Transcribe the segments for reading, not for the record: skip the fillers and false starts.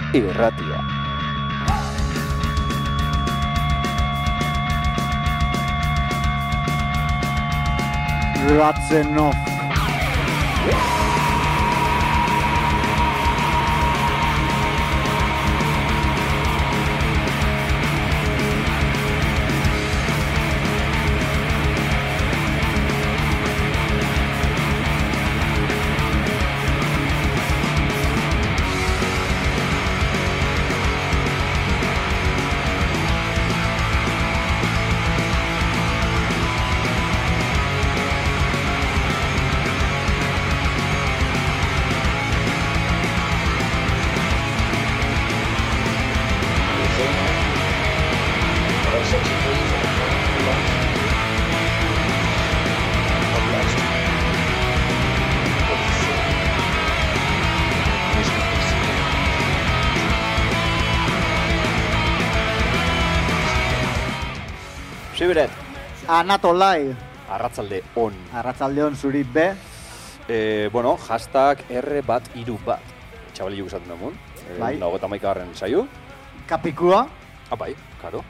Irratia. Ratzenov. Sibiret, Anatolai. arratzalde on. Arratzaldeon zuri be. Bueno, hashtag R131. Txabali esaten damun. Bai. Nago eta maikagarren saio. Kapikua. Bai, karo.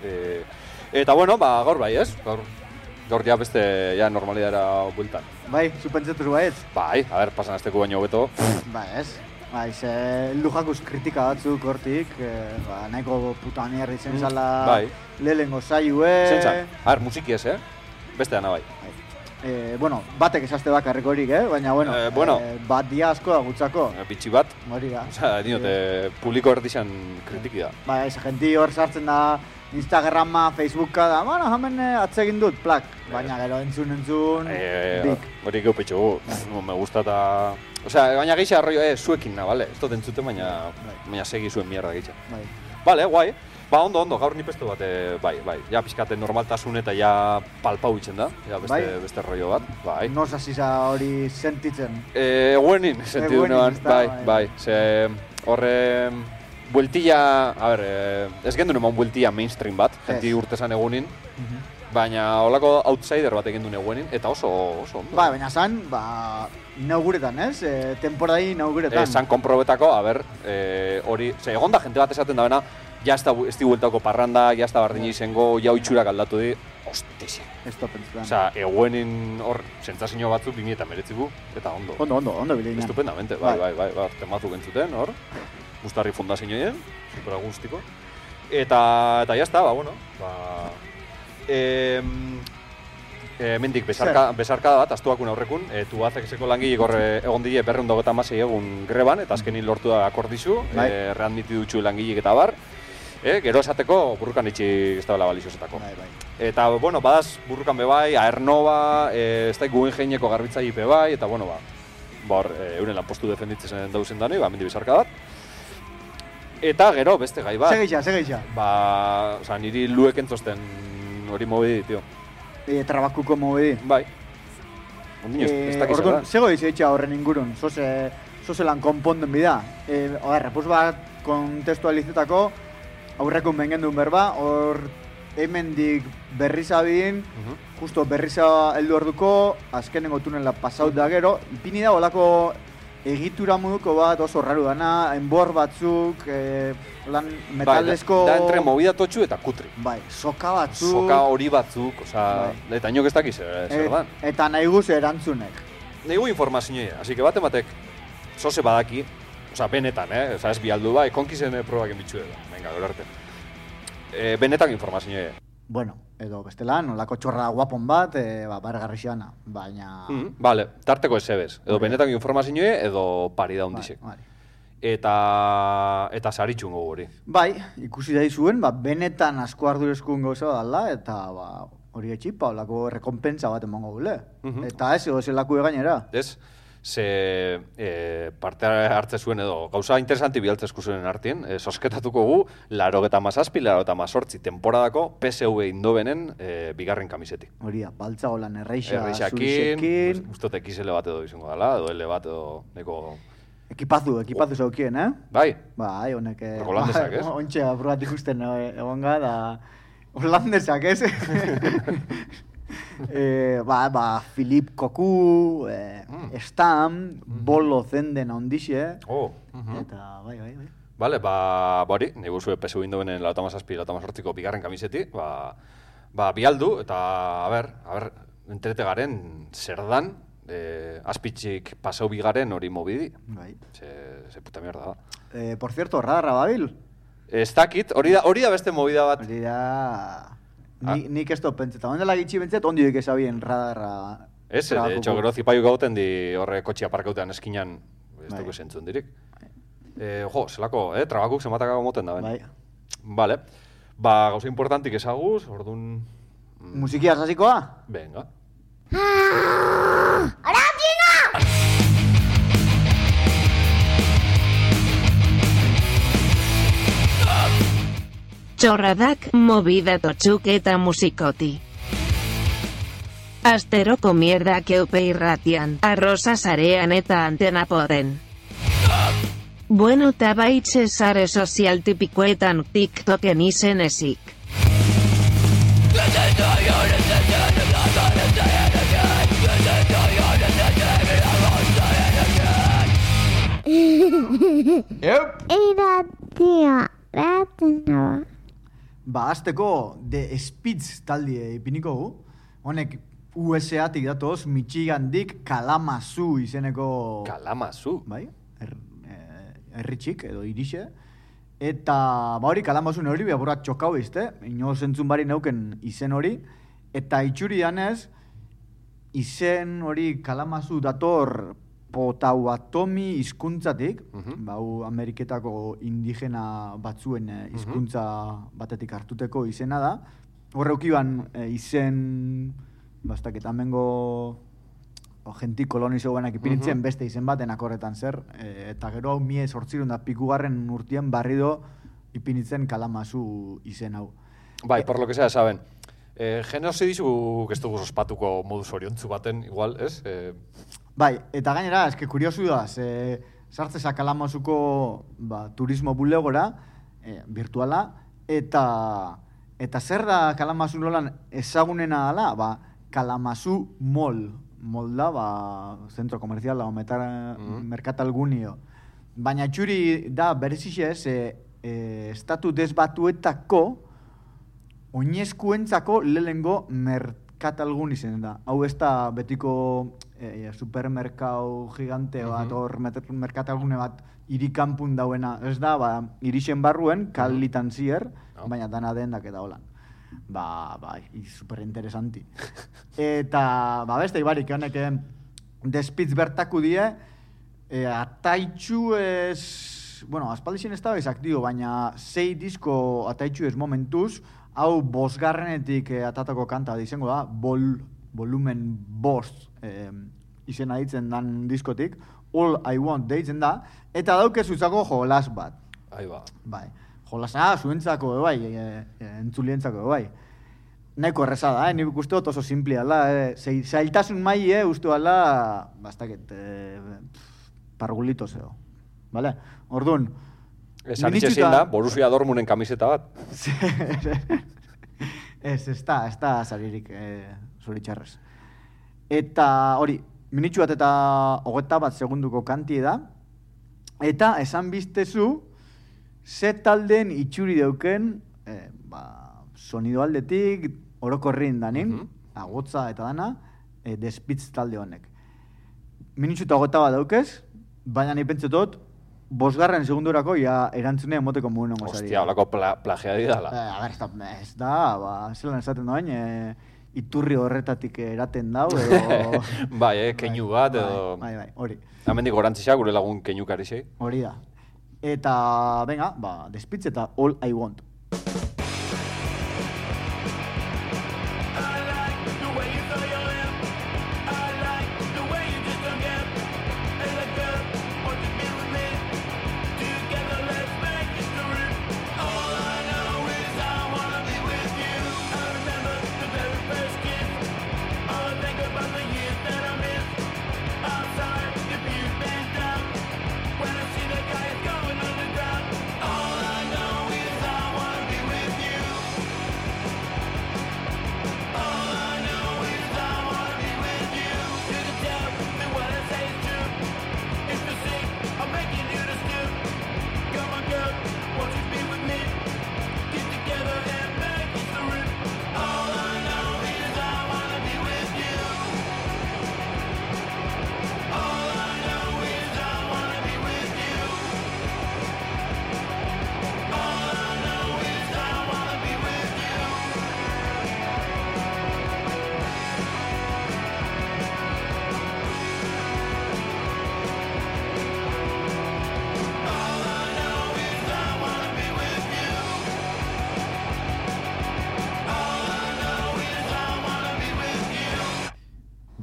Eta bueno, gaur bai, ez? Gaur ja beste ja normalidara bueltan. Bai, zupentzatu baietz. Bai, a ber, pasan azteko baino hobeto. Bai, ez. Bai, lujakuz kritika batzuk hortik, nahiko puta nierri zen zala Bai. lehengo saiue. Zentzan, a ber, musiki ez, Beste dana bai. Bueno, batek esazte bakarrik horik, baina, bueno. Bat dia asko da gutzako. Bitxi bat, Hori da. osea, dinote, publiko erdizan kritiki da. Bai, genti hor sartzen da Instagrama, Facebooka da, bueno, hemen atsegin dut, plak. Baina gero entzun, bik. Hori geupetxo gu, me gusta eta... Osea, baina geisha arroio, zuekin na, bale? Ez dut entzuten, baina segi zuen mierda geisha. Bai. Bale, guai. Ondo, gaur nipestu bat, bai. Ja pixkate normaltasun eta ja palpau itzen da. Ja beste rollo bat, bai. Noz hasiza hori sentitzen? Eguenin, sentidunean, bai. Ze horre... Bueltilla, a ber, ez gendu neman bueltilla mainstream bat, jenti urtezan egunin. Baina holako outsider bat egin duen eguenin, eta oso ondo. Ba, baina zan, inauguretan, ez? Temporadai inauguretan. Zan konprobetako, a ber, hori, egon da jente bat esaten da bena, ja ez di bueltako parranda, ja ez da bardini izango, ja itxurak aldatu di, hostizia. Ez da pentsutan. Osea, eguenin hor, sentsazio batzuk 2019 eta ondo. Ondo bideina. Estupendamente, bai, temazuk entzuten, hor. Mustarri fundazioen, super gustiko. Eta jazta, bueno, mendik besarkada bat, astuakun aurrekun, Tubacexeko langile gorre egon die 226 egun greban, eta azkenin lortu da akordizu, readmiti dutxu langilek eta bar. Gero esateko burrukan itxi ez da baliziozetako. Bai. Eta, bueno, badaz burrukan bebai, Aernova, ez da Guggenheimeko garbitzaile bebai, eta, bueno, hor, euren lanpostu defenditzen dauzen dani, mendi besarkada bat. Eta gero, beste gai bat. Segeixa. Osa, niri luek entzosten hori mobedi, tio. Trabakuko mobedi. Bai. Ondino, ez dakiz da. Zego izatxa horren ingurun, zoze lan konponden bida. Repus bat kontestualizetako, aurrekun bengendun berba, hor hemendik berrizabin, justo berriza heldu orduko, azkenengo tunela pasaut da gero, ipini da olako egitura moduko bat oso raru dana, enbor batzuk, metalesko... Da entre movida totxu eta kutri. Bai, soka batzuk... Soka hori batzuk, eta inok ez dakiz zer dan. Eta nahi guz erantzunek. Nahi gu informazioa, así que batek zoze badaki, benetan, ez bialdu bai, konkizen probak enbitxu edo, venga, gero arte. Benetan informazioa. Bueno, edo bestela, nolako txorra guapon bat, bargarri xeana, baina... Vale, tarteko ez ebez. Edo benetan informazioa, edo parida hundizek. Eta saritxungo hori. Bai, ikusi da izuen, benetan asko ardurezkun gauza dala, eta hori etxipa, olako rekompensa bat emango gule. Eta ez, edo zelako egainera. Ez, ze parte hartze zuen edo gauza interesanti bialtzezku zuen artien, sosketatuko gu 97, 98 temporadako PSV Indobenen bigarren kamiseti. Hori da, baltza holan erreixakin, zurizekin. Ustote XL bat edo izango dela, edo L bat edo neko... Ekipazu zaukien, Bai. Bai, honek... Holandesak, ez? Ontxe, aprobat ikusten egonga, da... Holandesak, ez? Filip Koku, Stam, Bolo Zenden ondixe. Oh. Eta, bai. Bale, hori, nahi guzue PSU Eindhovenen 97-98ko bigarren kamiseti, bialdu, eta, a ber, entrete garen, zer dan, azpitzik pasau bigaren hori mobidi. Bai. Se puta mierda, ba. Por cierto, radarra babil. Ez dakit, hori da beste movida bat. Hori da... Nik ez dut pentseta. Ondela gitxi bentzet, ondi doik esabien radarra... Ez, de hecho, gero zipaiu gauten di horre kotxia parkautean eskinan, ez dugu zentzun dirik. Zelako, trabakuk zematakago moten da, ben. Bai. Vale. Gauza importantik ezaguz, orduan... Musikia hasikoa? Venga. Txorradak, movida totxuk eta musikoti. Asteroko mierdak eupe irratian, arroza sarean eta antena poden. Bueno, tabaitxe sare sozial tipikoetan TikToken izen ezik. Iratia, Azteko The Spitz taldie ipiniko gu. Honek USA-tik datoz, Michigandik Kalamazoo izeneko... Kalamazoo? Bai, herritxik edo irixe. Eta, hori Kalamazoo hori biaburat txokau izte, ino zentzun bari neuken izen hori. Eta itxuri danez, izen hori Kalamazoo dator Potawatomi hizkuntzatik, bau Ameriketako indigena batzuen hizkuntza batetik hartuteko izena da. Horreukiban izen, bastak eta mengo genti kolonizo guenak ipinitzen beste izen baten akorretan zer, eta gero hau 1800 urtien barrido ipinitzen Kalamazoo izen hau. Bai, por lo que sea, saben. Genozidizuk ez dugu ospatuko moduz oriontzu baten, igual, ez? Bai, eta gainera, eske kuriosu da, sartzeza Kalamazooko turismo bulegora, virtuala, eta zer da Kalamazoo nolan ezagunena dela, Kalamazoo Mall da, zentro komerziala, merkatalgunio. Baina txuri da, berezixez, estatu desbatuetako oinezkuentzako lehengo merkatalgun izen da. Hau ez da betiko supermerkau gigante bat, hor merkatalgune bat irikanpun dauena. Ez da, irixen barruen, kalitan zier, baina dana dendak eta holan. Superinteresanti. Eta, beste ibarik, honek despitz bertaku die, ataitxu ez... Bueno, aspaldixen ez da bezak dio, baina 6 disko ataitxu ez momentuz, hau 5garrenetik atatako kanta izango da, volumen 5 izena ditzen dan diskotik, All I Want deitzen da, eta daukezuzako jolas bat. Bai. Jolasa, zuentzako bai, entzulientzako bai. Nahiko erreza da, nik uste dut oso simplia da, zailtasun mai, uste dala, bastaket, pargulitos edo. Vale? Orduan, Sanitxe zin da, Borussia Dortmunden kamiseta bat. Ez da zaririk zoritxarrez. Eta hori, minitxu bat eta 21 segunduko kantie da. Eta esan biztezu, ze taldeen itxuri dauken, sonido aldetik, orokorrin danin, agotza eta dana, despitz talde honek. Minitxu eta 21 daukez, baina nahi pentsetot, 5 segundurako ja erantzunea emoteko mugen gozari. Ostia, holako plagiadi dala. Ez da, zelan esaten doain, iturri horretatik eraten dau, edo... Bai, keinu bat, edo... Bai, hori. Hemendik orantzisa, gure lagun keinukari zei. Hori da. Eta, venga, despitz eta All I Want. All I know is I want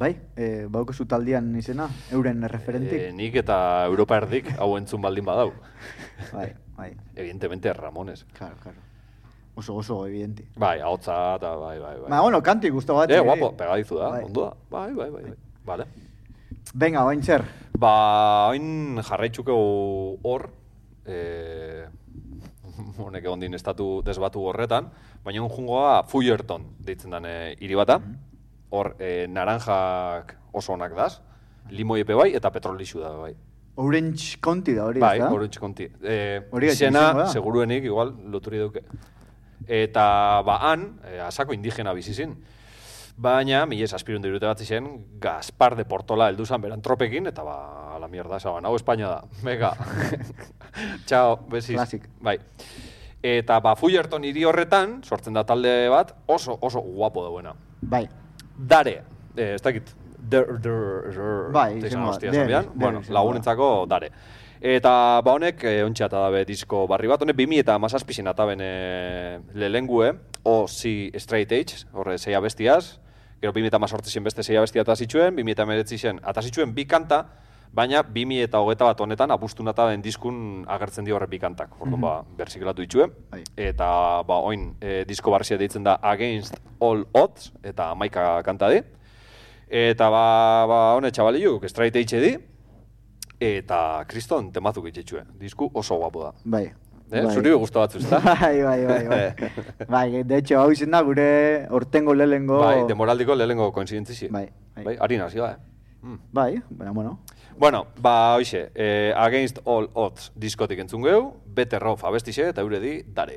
Bai, baukezu taldean izena, euren referentik. Nik eta Europa erdik hau entzun baldin badau. Bai. Evidentemente Ramones. Claro. Oso evidente. Bai, ahotsa eta bai. Bueno, kanti guztu bat. Guapo, pegadizu da, ondo da. Bai. Vale. Venga, oin zer. Oin jarraitzuko hor, honek egon din estatu desbatu horretan, baina jungoa Fullerton deitzen den hiri bata. Hor, naranjak oso onak daz, limoiepe bai eta petrolixu da bai. Orange County da hori, bai, Orange County. Izena, seguruenik, igual, loturi duke. Eta, han, asako indigena bizizin. Baina, 1700 urte bat zen, Gaspar de Portola helduzan beran tropekin, eta a la mierda, esaban, hau Espainia da. Venga. Txao, besiz. Klasik. Bai. Eta, Fullerton hiri horretan, sortzen da talde bat, oso guapo dauena. Bai. Dare, ez dakit, bai, bueno, lagunentzako dare. Eta honek, ontsa eta dabe disko barri bat, honek 2017 ataben lehengue, O.C. Straight Edge, horre 6 abestiaz, gero 2018 beste 6 abestia atazitxuen, 2019 atazitxuen 2 kanta, baina 2021 honetan abustun ataben diskun agertzen di horre 2 kantak, orduan berzikelatu ditxuen. Eta oin disko barrizia deitzen da Against All Odds, eta 11 kanta di. Eta hone txabaliuk, Straight Edge di, eta kriston temazuk itxetxue. Disku oso guapo da. Bai. Zuri guztu batzu, ezta? Bai. Bai, de hecho, hau izen da gure ortengo lehengo... Bai, demoraldiko lehengo koinzidentzi. Bai. Harina, ziga, Bai, bueno. Bueno, hoxe, Against All Odds diskotik entzun geu, Better Off abestixe eta eure di Dare.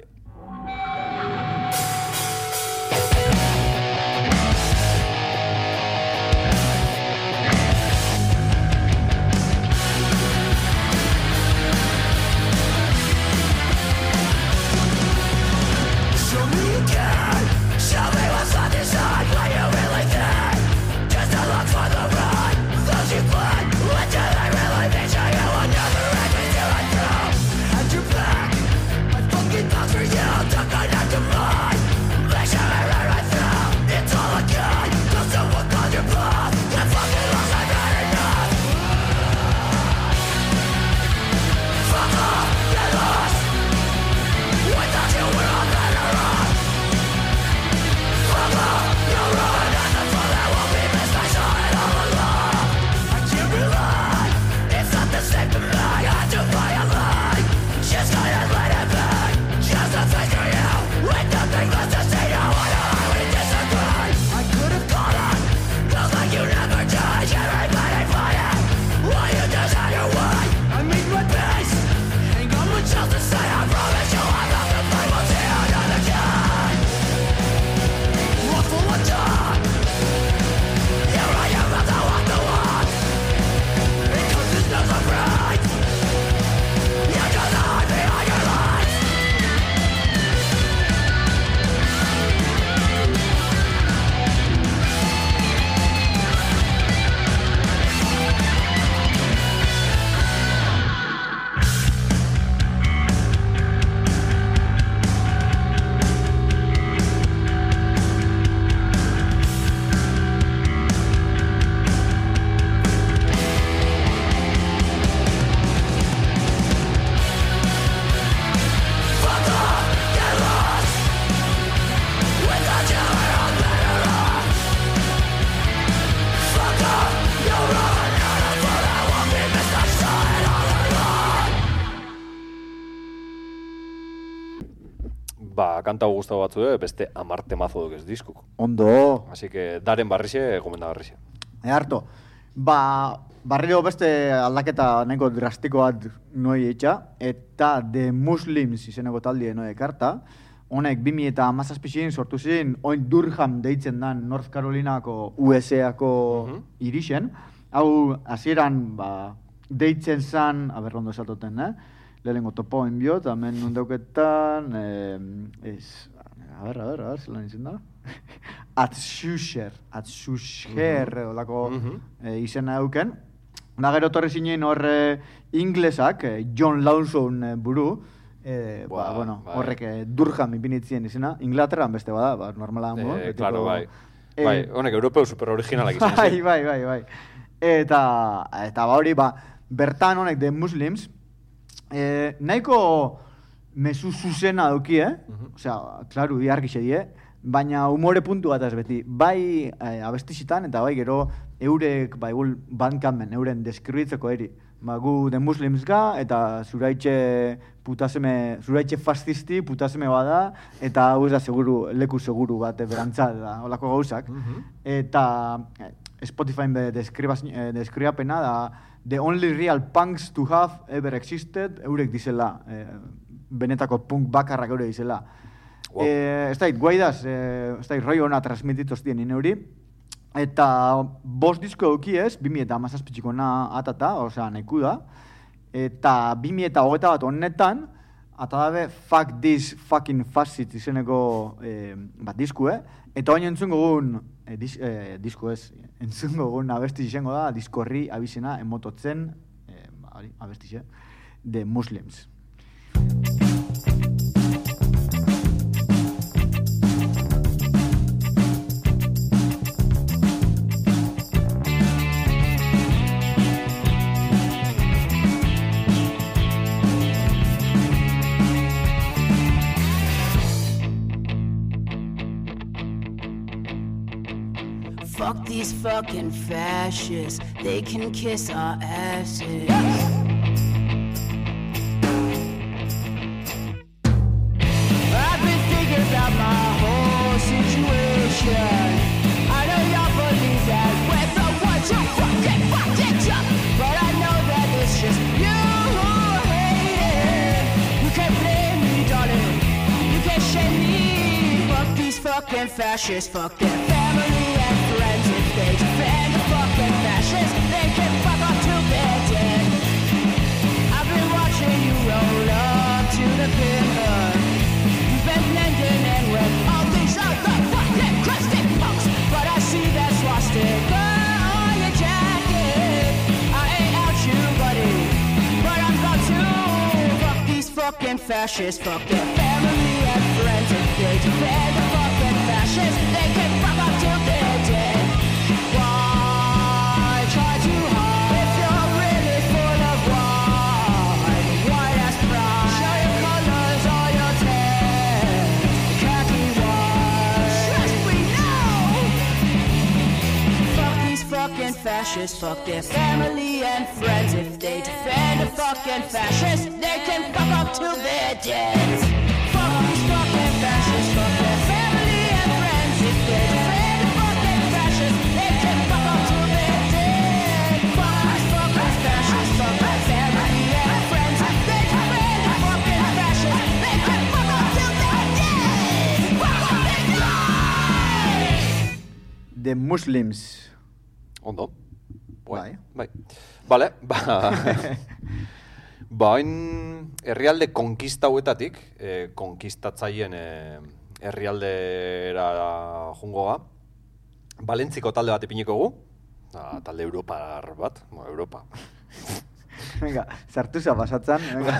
Kanta guztau batzu beste 10 temazo duk ez diskuk. Ondo. Así que daren barrixe, gomenda barrixe. Harto. Barriro beste aldaketa nahiko drastiko bat noi etxa, eta The Muslims izeneko taldie noi ekarta. Honek 2017 sortu ziren, oin Durham deitzen dan North Carolinako USA-ako irixen. Hau, hasieran deitzen zan, ondo esatoten, lehenengo topoen biot, hemen nundeuketan, zelan izan da? Atzusher, olako izena euken. Da gero torri zinen horre inglesak, John Lawson buru, horrek Durham ipinitzien izena, Inglaterran beste bada, normala. Claro, bai. Bai, honek europeu super originalak izan. Bai. Eta hori, bertan honek The Muslims, nahiko mezu zuzena dauki, Osea, klaru, iargixe die, baina humore puntu bat ez beti. Bai abestixitan eta bai gero eurek, Bandcampen, euren deskribitzeko eri. Gu The Muslims ga, eta zuraitxe fascisti putaseme bada, eta hau ez da leku seguru bat berantza da, holako gauzak. Eta Spotifyn deskribapena da The only real punks to have ever existed, eurek dizela, benetako punk bakarrak eure dizela. Ez da, guaidaz, ez da, roi hona transmitituz dien ineuri, eta 5 disko eduki ez, 2017 atata, osea, neku da, eta 2021 honetan, ata dabe Fuck This Fucking Facet izeneko disku, eta oin entzungo gun, disko ez, entzungo gun abesti izango da, diskorri abizena emototzen, abesti The Muslims. Fuck these fucking fascists, they can kiss our asses. I've been thinking about my whole situation. I know y'all believe that we're the ones who fuck it up, but I know that it's just you who hate it. You can't blame me, darling, you can't shame me. Fuck these fucking fascists, fuck their family and friends. If they defend the fucking fascists, they can fuck off till they're dead. I've been watching you roll up to the pillar. You've been blending in with all these other fucking crusty punks, but I see that swastika on your jacket. I ain't out you, buddy, but I'm about to. Fuck these fucking fascists, fuck their family and friends. If they defend the fucking fascists, they can fuck off till they're dead. Why try too hard if you're really full of white-ass pride? Show your colors or your tan, khaki white. Trust we know. Fuck these fucking fascists, fuck their family and friends. If they defend a fucking fascist, they can fuck up till they're dead. Fuck these fucking fascists, fuck their family and friends. If they defend a fucking fascist, they can fuck up till they're dead. Fuck these fucking fascists, fuck their family and friends. If they defend a fucking fascist, they can fuck up till they're dead. Fuck up and die. The Muslims. Ondo. Bai. Bale, hain herrialde konkista hauetatik, konkistatzaileen herrialdera jungoa, Valentziko talde bat ipiniko gu, talde europar bat, Europa. Venga, sartuza pasatzen.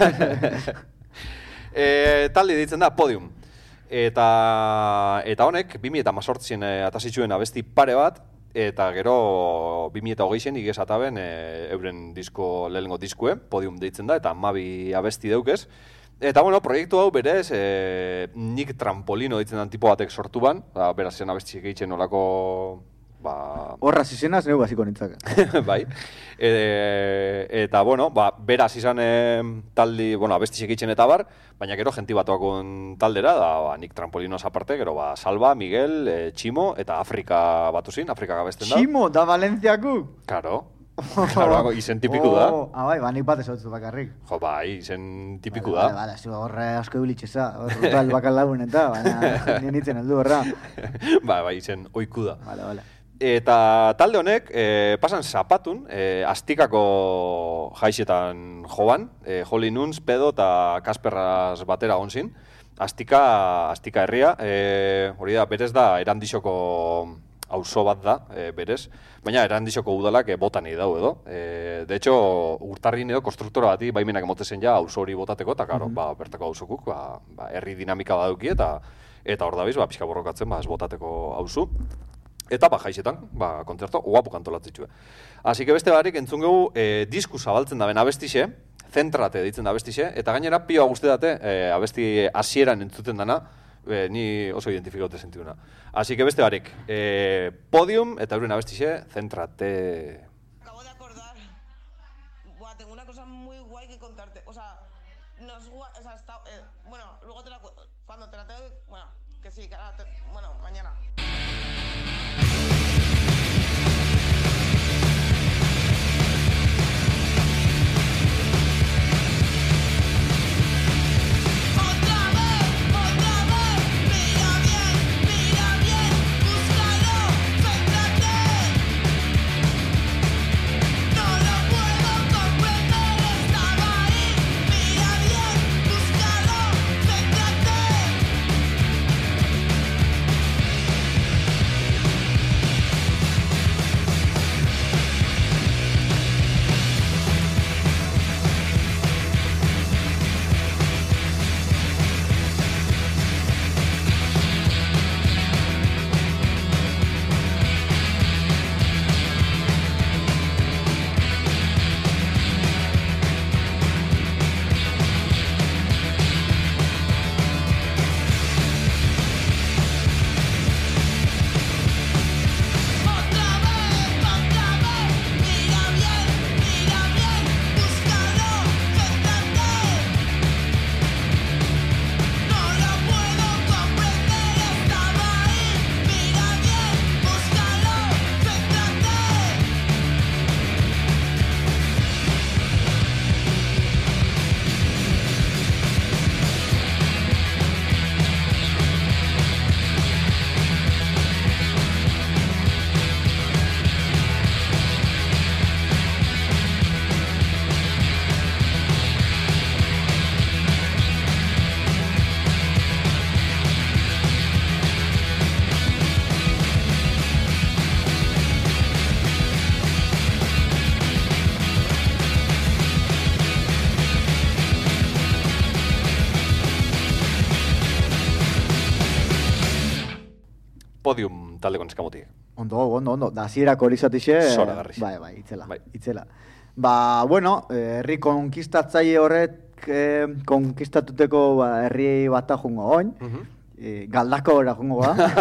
Talde ditzen da Podium. Eta honek, 2018 atasitxuen abesti pare bat, eta gero 2020 igezataben euren lehenengo diskue, Podium deitzen da, eta 12 abesti deukez. Eta, proiektu hau berez, nik trampolino deitzen dan tipo batek sortu ban, beraz zen abestiek egiten nolako... Horraz izenaz, neu basiko nintzak. Bai. Eta, beraz izan taldi, abestiek egiten eta bar, baina gero jenti batuakon taldera, nik trampolinoz aparte, gero Salva, Miguel, Tximo, eta Afrika batu zin, Afrika gabesten da. Tximo, da Valentziaku? Karo. Claro, izen tipiku da. Bai, nik bat esotzu bakarrik. Jo, bai, izen tipiku da. Bale, horre asko ebilitxeza, horretal bakal lagun eta, baina nien itzen heldu horra. Bai, izen oiku da. Bale. Eta talde honek, pasan zapatun, Astikako jaixetan joan, Joli Nuns, Pedo eta Kasperraz batera onzin. Astika herria, hori da, berez da, Erandixoko auzo bat da, berez, baina Erandixoko udalak botan egin dau edo. De hecho, urtarrin edo konstruktora bati baimenak emotezen ja auzo hori botateko, eta karo, bertako auzokuk, herri dinamika baduki eta hor dabiz, pixka borrokatzen, ez botateko auzu. Eta jaizetan, kontzerto, guapo kantolatzitxue. Así que beste barik entzun gegu disku zabaltzen da ben abestixe, zentrate ditzen da abestixe, eta gainera pioa guzti date abesti hasieran entzuten dana, ni oso identifikote sentiuna. Así que beste barik, Podium eta euren abestixe, zentrate. Acabo de acordar. Buah, tengo una cosa muy guay que contarte. O sea, bueno, luego te la cuando te la tengo, bueno, que sí, que ahora bueno, mañana. Podium taldeko neskamutik. Ondo. Da hasierako hori zatixe. Zoragarri. Bai, itzela. Bueno, herri konkistatzaile horrek konkistatuteko herri bata jungo oin. Galdako ora jungo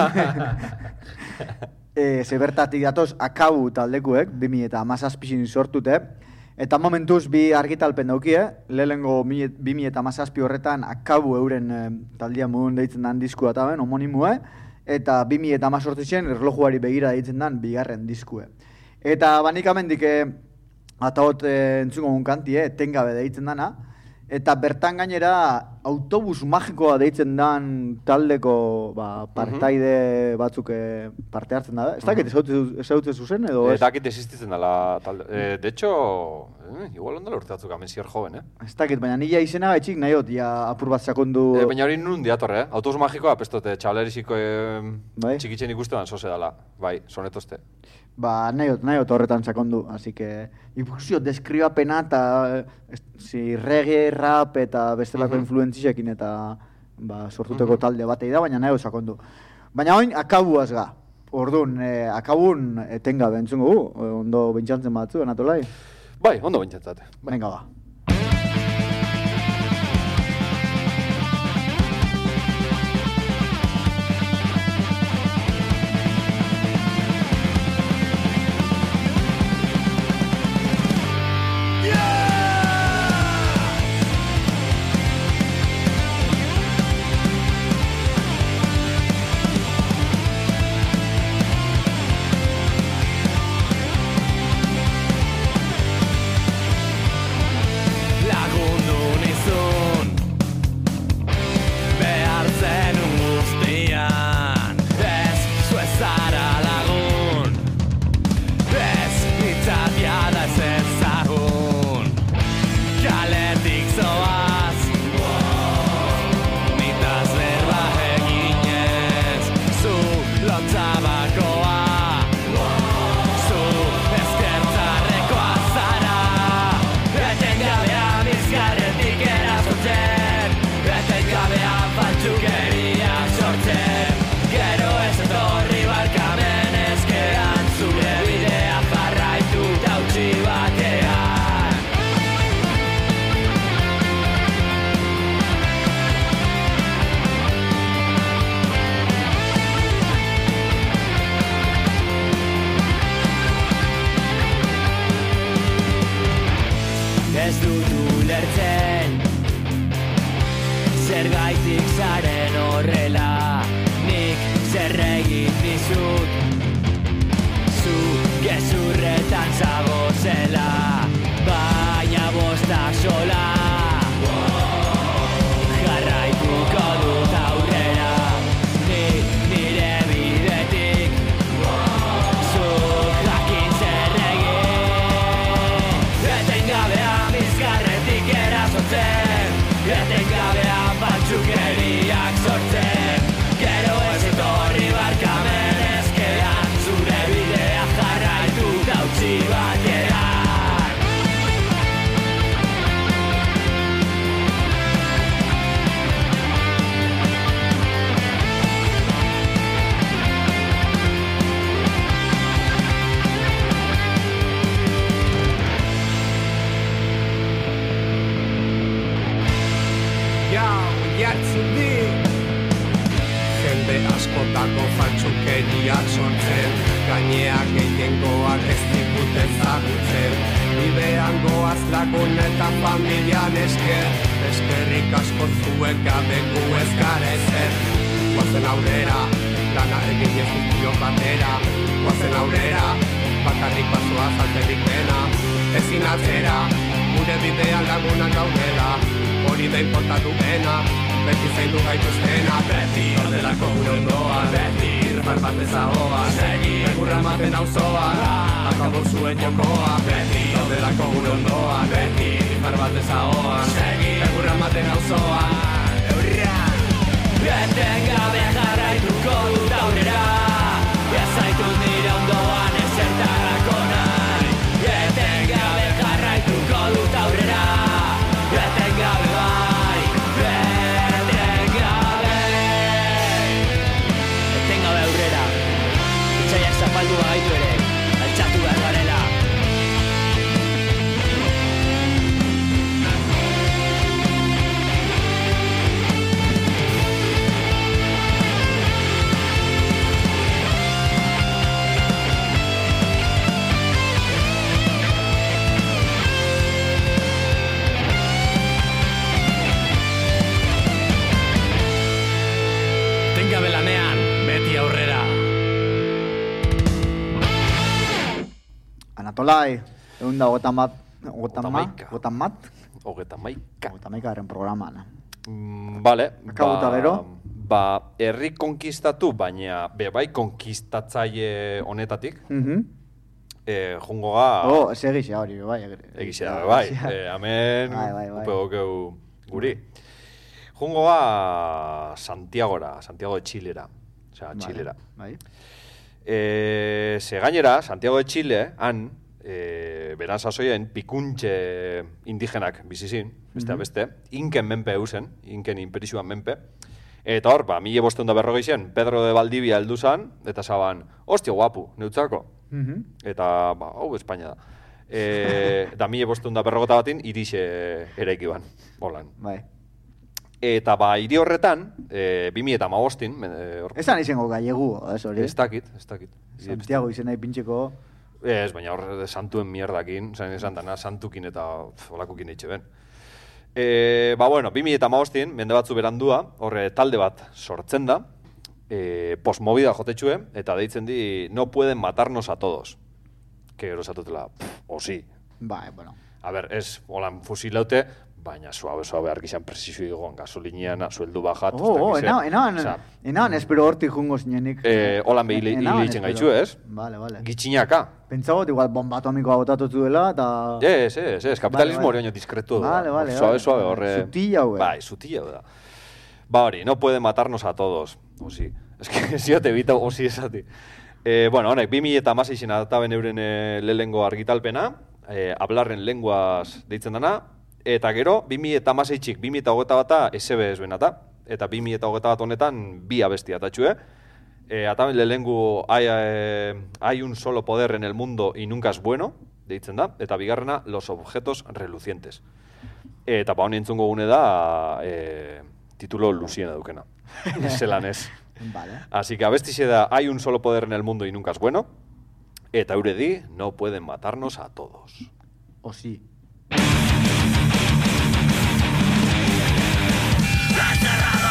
Zebertatik datoz akabu taldekuek, 2017 sortute. Eta momentuz bi argitalpen daukie, lehenengo 2017 horretan akabu euren taldia modun deitzen dan diskua eta ben, homonimue. Eta 2018 erlojuari begira deitzen dan bigarren diskue. Eta banikamendik ataot entzungo kantie, etengabe deitzen dana, eta bertan gainera autobus magikoa deitzen dan taldeko partaide batzuk parte hartzen da. Ez dakit ezautze zuzen edo ez? Ez dakit existitzen dela talde. De hecho, igual ondala urteatzuk amenzier joven, Ez dakit, baina nila izena gaitxik nahiot, apur bat sakondu... Baina hori nun diatorre, Autobus magikoa apestote, txabaleriziko txikitzen ikustean soze dela. Bai, sonetozte. Nahiot horretan sakondu, así que ikusi deskribapena eta reggae, rap eta bestelako influentzisekin eta sortuteko talde batei da, baina nahiot sakondu. Baina oin, akabuaz ga. Orduan, akabun etengabe entzungo ondo bintxantzen batzu, Anatolai? Bai, ondo bintxantzate. Venga, ba. Zergaitik zaren horrela, nik zer egin dizut. Zu gezurretan zagozela, baina bostak sola. Jarraituko dut aurrera, nire bidetik. Zuk jakin zer egin. Etengabean bizkarretik erasotzen, etengabean batzukeriak sortzen. Gero ez etorri barkamen eskean, zure bidea jarraitu gautzi batean. Jende askotako faltsukeriak sortzen, gaineak gehiengoak ez diguten zagutzen. Bidean goaz lagun eta familian eskerrik asko zuen gabe gu ez gara ezer. Guazen aurrera, lana egin ez guztiok batera. Guazen aurrera, bakarrik pasoa zalterik dena. Ezin atzera, gure bidean lagunak gaudela, hori da importatuena. Beti zaindu gaituztena, beti ordelako gure ondoan, beti irpar bat ezagoa, segi egurra maten auzoan, akabor zuen jokoa, beti ordelako gure ondoan, beti irpar bat ezagoan, segi egurra maten auzoan. Etengabe jarraituko dut aurrera, ez zaitut nire ondoan ezertarako nahi. Etengabe jarraituko dut aurrera, etengabe bai. Zapaldu bagaitu ere, altxatu behar garela. Tengabe lanean, beti aurrera. Anatolai, egun da Hogetaamaikaren programan. Vale, Akabuta gero? herri konkistatu, baina bebai konkistatzaile honetatik, jungo ga... Egixe hori, bai. Egixe da, bai. Hemen, upegokeu guri. Jungo ga Santiago de Chilera. Osea, Chilera. Bai. Ze gainera, Santiago de Chile, han, beran sasoien, pikuntxe indigenak bizizin, beste, inken menpe eusen, inken imperisuan menpe. Eta hor, 1550 Pedro de Valdivia heldu zan, eta zaban, hostia, guapu, neutzako. Eta, hau, Espainia da. Eta 1550 batin, irixe eraiki ban, holan. Bai. Eta hiri horretan, 2015-in... Esan izango gallegu, ez hori? Ez dakit. Santiago izena ipintxeko... Ez, baina hor santuen mierdakin, esan dana, santukin eta olakukin eitxe ben. 2015-in, mende batzu berandua, horre talde bat sortzen da, postmovida jotetxue, eta deitzen di, no pueden matarnos a todos. Que gero esatutela, osi. Bai, bueno. A ber, ez, holan fusilaute, baina suabe argizan presizio digoan gasolinean, sueldu bajat. Enan, espero hortik jungo zinenik. Holan behi lehitzen gaitxu, ez? Vale. Gitxinaka. Pentsagot, igual bomba atomikoa botatu duela, eta... Ez, kapitalismo hori oino diskretu da. Vale. Suabe horre... Zutilla, hue. Bai, zutilla, da. Ba hori, no puede matarnos a todos. Osi. Ez que ziote bita osi esati. Honek, 2016 adataben euren lehengo argitalpena, hablarren lenguaz deitzen dana, eta gero, 2016-ik, 2021 SB ez benata, eta 2021 honetan bi abesti atatxue. Ataben lehengo hay un solo poder en el mundo y nunca es bueno, deitzen da, eta bigarrena, los objetos relucientes. Eta honi entzungo gune da, titulo luziena dukena. Zelan ez. Vale. Así que abestixe da, hay un solo poder en el mundo y nunca es bueno, eta eure di, no pueden matarnos a todos. O sí. La tierra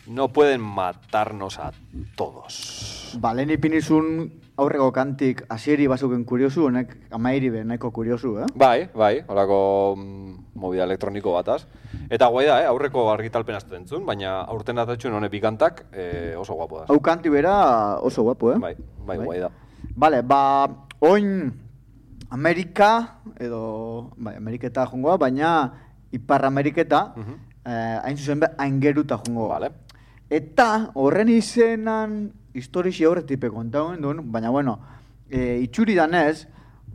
no pueden matarnos a todos. Ba, lehen ipinizun aurreko kantik asieri bazuken kuriosu, honek amairi be nahiko kuriosu, Bai, horako movida elektroniko bataz. Eta guai da, aurreko argitalpen astu entzun, baina aurten datatxun honek bikantak oso guapo da. Hau kanti bera oso guapo, Bai, guai da. Bale, ba, oin Amerika, edo, bai, Ameriketa jongoa, baina Ipar Ameriketa, hain zuzen be, aingeruta jongoa. Vale. Eta horren izenan historixi horretipe kontauen duen, baina bueno, itxuri danez,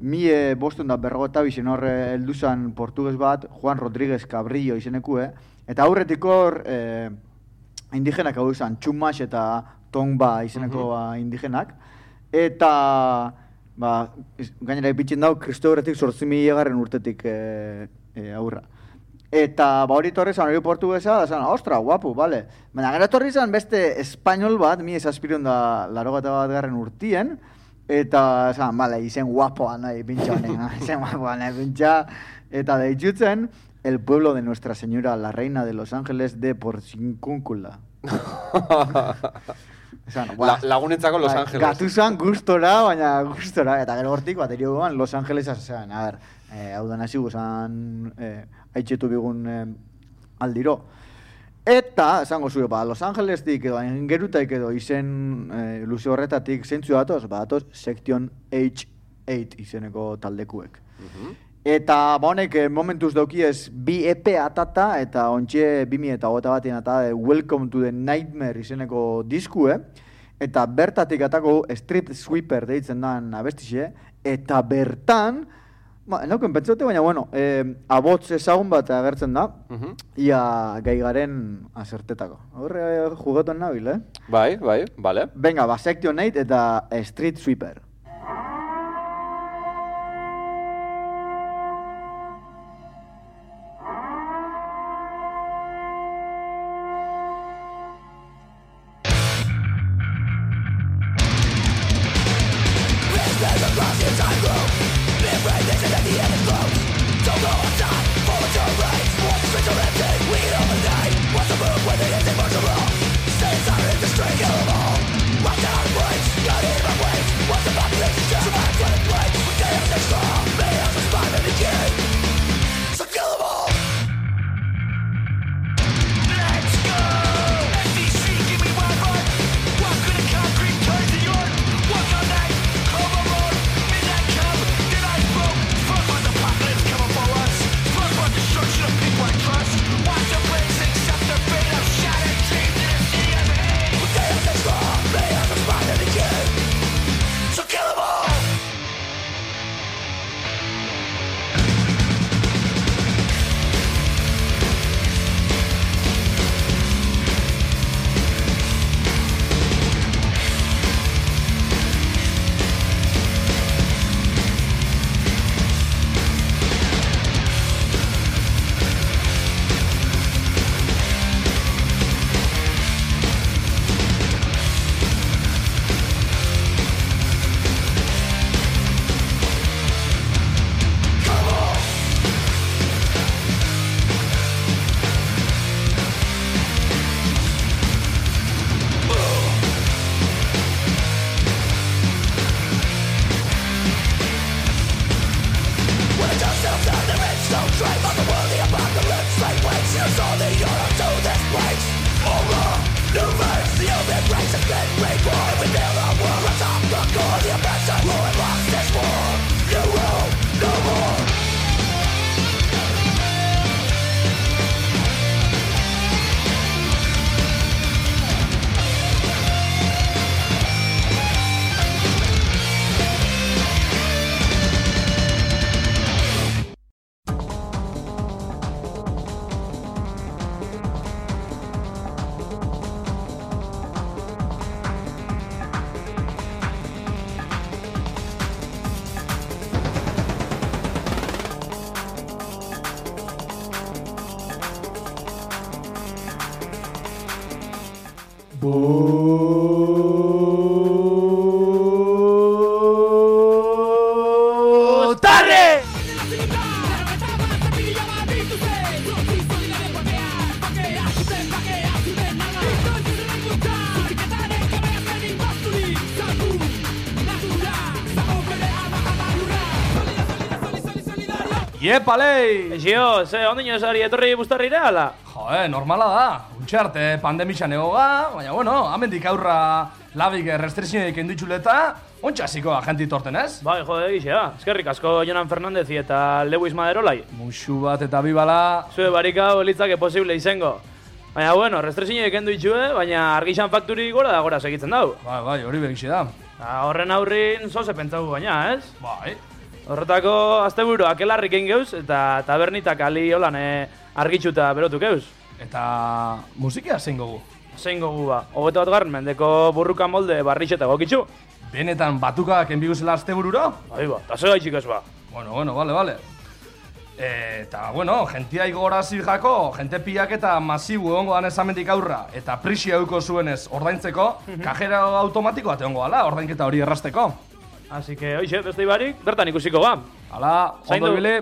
1550 horre helduzan portugues bat, Juan Rodríguez Cabrillo izenekue, eta aurretik hor indigenak hau izan, Chumash eta Tongba izeneko indigenak, eta gainera ipitxen dau, Kristo horretik 8.000 urtetik aurra. Eta hori torri zan hori portuguesa, da zan, ostra, guapu, bale. Baina gara torri zan beste espainol bat, 1781 urtien, eta zan, bale, izen guapoa nahi pintxa honen, izen guapoa nahi pintxa, eta deitzutzen, el pueblo de Nuestra Señora, la reina de Los Ángeles de Porciúncula. Lagunetzako Los Ángeles. Gatu zan gustora, baina gustora, eta gero hortik baterio goan Los Ángeles azean, a ver, hau da nazi guzan haitxetu bigun aldiro. Eta, esango zuen, Los Angelestik edo aingerutaik edo izen luze horretatik zeintzu datoz, datoz Section H8 izeneko taldekuek. Eta honek momentuz daukiez bi EP atata eta ontxe 2021 ata Welcome to the Nightmare izeneko diskue, eta bertatik atako Street Sweeper deitzen dan abestixe, eta bertan, nauken pentsote, baina bueno, abots ezagun bat agertzen da, ia gai garen azertetako. Horre jugotan nabil, Bai, bale. Venga, Section 8 eta Street Sweeper. Iepalei! Eixio, ze, ondino esari etorri bustarrira, ala? Normala da. Untxarte pandemixan egoga, baina bueno, amendik aurra labik restrizioik enditxuleta, ontxasiko agenti torten ez? Bai, gixea. Eskerrik asko Jonan Fernandez eta Lewis Maderolai. Muxu bat eta bibala. Zue barika elitzake posible izango. Baina bueno, restrizioik endu itxue, baina argixan fakturi gora da gora segitzen dau. Bai, hori begixe da. Horren aurrin zoze pentsau baina, ez? Bai. Horretako asteburu akelarrik egin geuz eta tabernitak ali holan argitxuta berotu geuz. Eta musikia zein gogu? Zein gogu ba. Hogeita bat mendeko burruka molde barrixeta gokitxu. Benetan batukak enbiguzela astebururo? Bai ba, eta zegaitxik ez ba. Bueno, vale. Eta, bueno, gentia igorazi jako, jente pilak eta masibu egongo dan ezamendik aurra, eta prisia euko zuenez ordaintzeko, kajera automatikoa egongo ala, ordainketa hori errasteko. Así que, oixe, beste ibarik, bertan ikusiko ba. Hala, ondo ibili.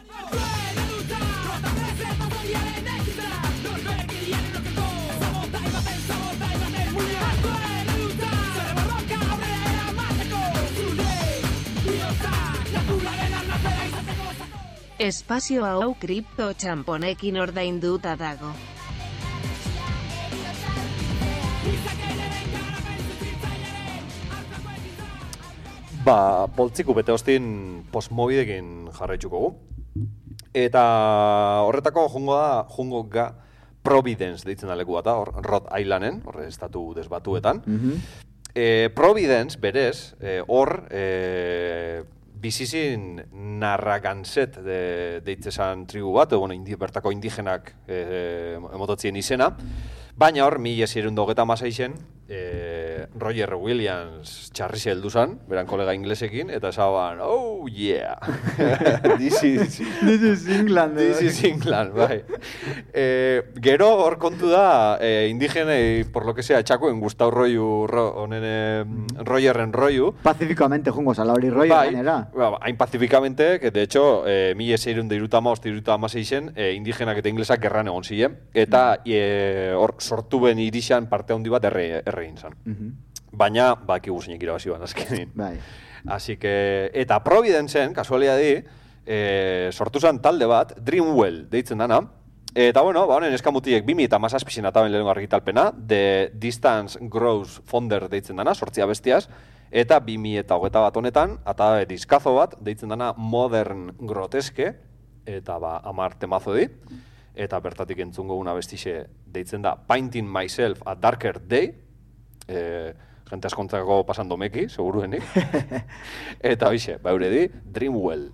Espazio hau kripto txamponekin ordainduta dago. Poltziku bete hostin postmobidekin jarraitzuko gu. Eta horretako jungo ga Providence deitzen da leku bat da, Rhode Islanden, horre estatu desbatuetan. Providence, berez, hor bizizin Narragansett deitzezan tribu bat, bertako indigenak emototzien izena, baina hor, 1726 Roger Williams txarrize heldu zan, beran kolega inglesekin, eta esaban, oh yeah, this is England. This is England, bai. Gero hor kontu da, indigenei, por lo que sea, txakuen Gustau Rogerren roiu. Pacificamente jungo zala hori Roger gainera. Hain pacificamente, que de hecho, 1636 indigenak eta inglesak gerran egon ziren, eta hor sortu ben irixan parte handi bat erregin zan. Baina, bakigu zeinek irabazi ban azkenin. Bai. Así que, eta Providenceen, kasualiadi, sortu zan talde bat, Dreamwell deitzen dana, eta bueno, honen eskamutiek 2017 ataben lehenengo argitalpena, The Distance Grows Fonder deitzen dana, 8 abestiaz, eta 2021 honetan, eta diskazo bat, deitzen dana Modern Groteske, eta 10 temazo di, eta bertatik entzungo una bestixe deitzen da Painting Myself a Darker Day, gente askontzako pasando meki, seguruenik. Eta hoxe, baure di, Dreamwell.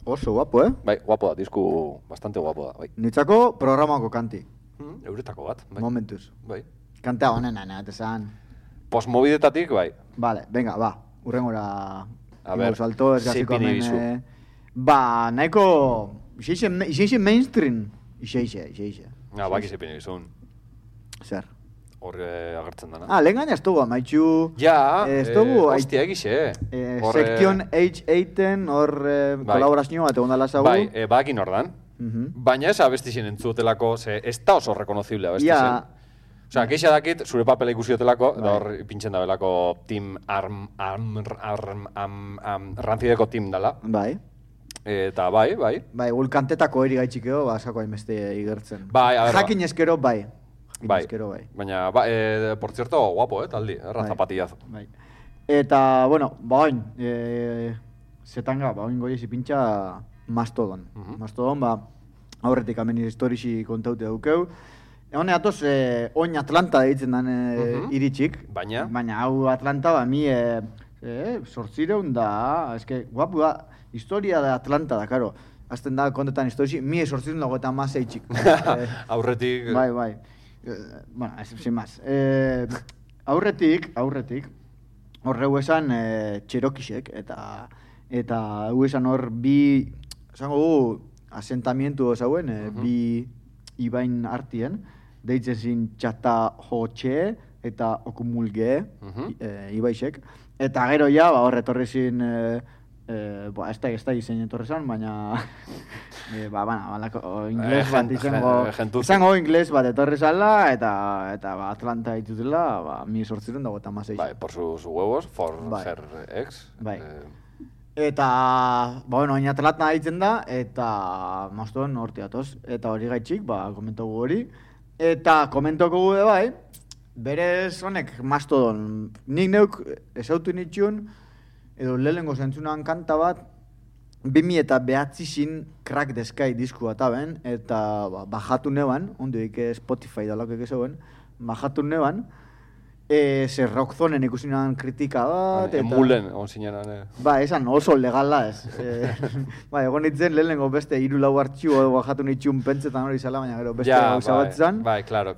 Oso guapo, Bai, guapo da, disku bastante guapo da, bai. Nitzako programako kanti. Euretako bat, bai. Momentuz. Bai. Kantea honena, eta esan. Postmobidetatik, bai. Vale, venga, ba. Urrengora. A ber, salto, ez gaziko zeipini hemen. bizu. Ba, nahiko... Ixeixe mainstream. Ixeixe. Baki zeipini bizun. Zer? Hor agertzen dana. Lehen gaina ez dugu amaitxu... Ja, ez dugu... hostia egixe. Section H8-en hor kolaborazio bat egon dala zagu. Bai, bakin hor dan. Baina ez abestixen entzutelako, ez da oso rekonozible abestixen. Osea, keixa dakit, zure papela ikusiotelako, da hor pintzen da belako Team Rancideko team dala. Bai. Eta bai. Bai, gul kantetako eri gaitxikeo, askako hainbeste igertzen. Bai, a ver, jakin ezkero, bai. Bai, baina, por cierto, guapo, taldi, razapatillazo. Bai. Eta, bueno, bain, zetanga, bain goiezi pintxa Mastodon. Mastodon, aurretik amen historixi kontaute daukeu. Hone atoz, oin Atlanta deitzen dan iritxik. Baina hau Atlanta, mi sortzireun da, eske, guapu da, historia da Atlanta da, karo. Azten da, kontetan historixi, mi sortzireun dago eta mazeitxik. Aurretik... Bai. Bueno, sin más. Aurretik, horreu esan Txerokisek, eta hau esan hor bi, esango gu, asentamientu zauen, bi ibain artien, deitzen zin Txata Hotxe eta Okumulge ibaixek, eta gero ja, hor etorri zin, ez da izen etorri zan, baina ingles bat izango ingles bat etorri zala, eta Atlanta ditutela, 1856. Bai, por sus huevos, for ser ex. Bai. Eta, oin Atlanta ditzen da, eta Mastodon horti atoz, eta hori gaitxik, komentogu hori. Eta komentoko gude bai, berez honek Mastodon, nik neuk ezautu nitxun, edo lehenengo zentzunan kanta bat, 2009 zin Crack the Sky disku bat aben, eta bajatu neban, onduik Spotify dalako ekezeuen, bajatu neban, zer Rockzonen ikusi neban kritika bat, eta... Emulen, on zinenan, esan oso legala ez. Egon nitzen lehenengo beste 3-4 artxibo edo bajatu nitxun pentsetan hori zala, baina gero beste gauza bat zan. Bai, claro.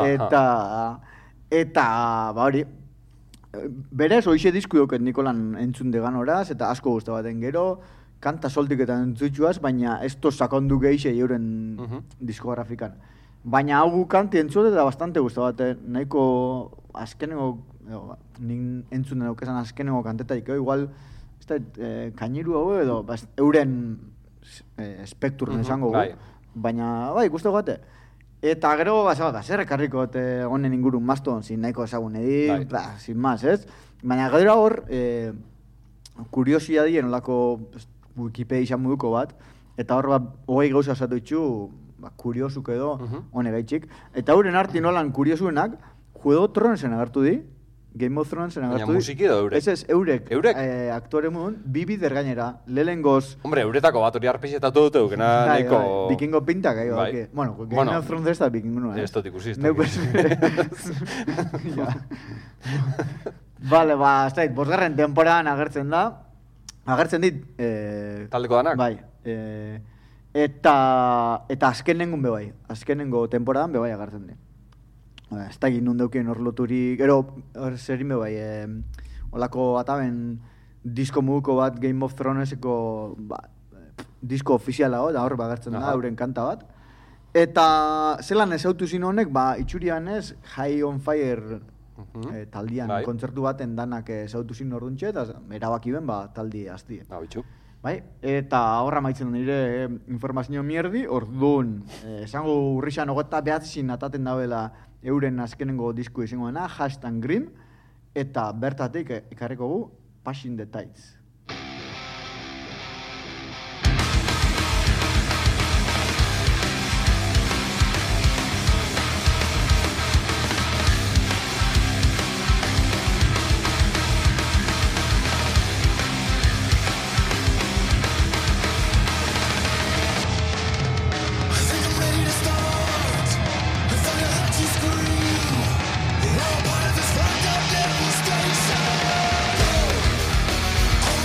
Eta, hori, berez, hoxe disku joket Nikolan entzun degan horaz, eta asko guzta baten gero, kanta soltiketan entzutxuaz, baina ez to sakondu gehixe euren diskografikan. Baina hau kanti entzut eta bastante guzta baten, nahiko azkenengo, nik entzun denok esan azkenengo kantetaik, igual, ez da, kainiru hau edo, euren spekturren esango gu, baina, guzta bate. Eta gero, zer ekarriko honen ingurun Mastodon, zin nahiko ezagun edin, sin más, ez? Baina gero hor, kuriosia dien olako Wikipedia izan moduko bat, eta hor 20 gauza esatu itxu, kuriosuk edo, hone gaitxik. Eta hauren arti nolan kuriosuenak, Juego Thronesen agertu di, Game of Thronesen agertu di. Baina musiki edo eurek? Ez, eurek. Aktore modun, bider gainera, lehengoz... Hombre, euretako bat hori arpixetatu dute dukena nahiko... Vikingo pintak, Bueno, Game of Thrones ez da vikingo nuen. Ez dut ikusi, Vale, ez da, bosgarren temporadan agertzen da. Agertzen dit... Taldeko danak? Bai. Eta azkenengun bebai. Azkenengo temporadan bebai agertzen dit. Ez da egin nundeukien hor loturik... Gero, zerin bebai, olako ataben disko muguko bat Game of Throneseko disko ofiziala da hor agertzen da, euren kanta bat. Eta zelan ezautu zin honek, itxurian ez, High on Fire taldian kontzertu baten danak ezautu zin orduntxe, eta erabaki ben taldi azti. Bai, eta horra maitzen nire informazio mierdi, orduan, esango urrixan ogeta behatzizin ataten dabela euren azkenengo disku izango dena, #Grim, eta bertatik ekarriko gu, Passing the Tides. All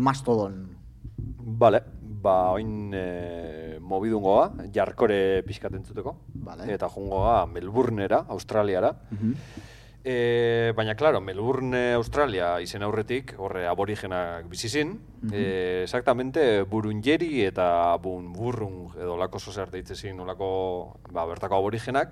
mastodon. Vale, oin mobidungoa, jarkore pixkat entzuteko. Vale. Eta jungoa Melbournera, Australiara. Baina, claro, Melbourne, Australia izen aurretik, horre aborigenak bizizin, exactamente Burungeri eta Burrung edo lako zozer deitzezin, olako bertako aborigenak,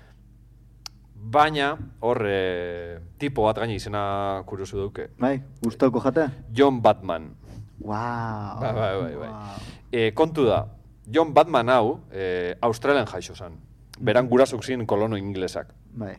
baina horre tipo bat gaina izena kuriosu duke. Bai, gustauko jate? John Batman. Wow. Bai. Kontu da, John Batman hau Australian jaixo zan. Beran gurasok zin kolono inglesak. Bai.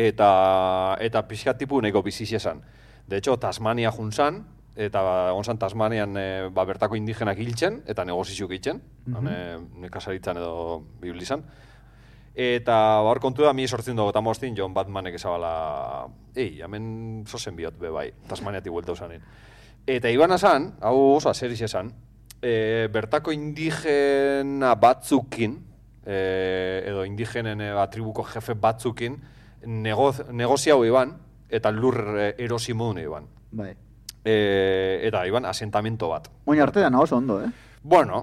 Eta pixkat tipu nahiko bizizia esan. De hecho, Tasmania juntzan, eta onzan Tasmanian bertako indigenak hiltzen, eta negozizuk hiltzen, nekasaritzan edo biblizan. Eta hor kontu da, 1850 John Batmanek ezabala, hemen zozen bihot be bai, Tasmaniatik buelta usanin. Eta iban esan, hau oso azeriz esan, bertako indigena batzukin, edo indigenen atribuko jefe batzukin, negozia hau iban, eta lur erosi modun iban. Bai. Eta iban asentamiento bat. Oin arte dana oso ondo, Bueno,